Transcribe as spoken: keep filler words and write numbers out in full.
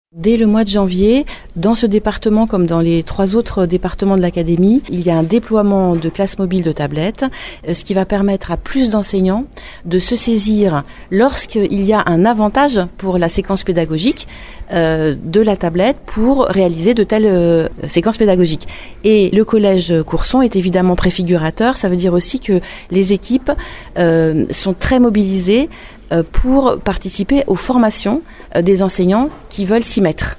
Dès le mois de janvier, dans ce département comme dans les trois autres départements de l'académie, il y a un déploiement de classes mobiles de tablettes, ce qui va permettre à plus d'enseignants de se saisir lorsqu'il y a un avantage pour la séquence pédagogique euh, de la tablette pour réaliser de telles euh, séquences pédagogiques. Et le collège Courson est évidemment préfigurateur, ça veut dire aussi que les équipes euh, sont très mobilisées pour participer aux formations des enseignants qui veulent s'y mettre.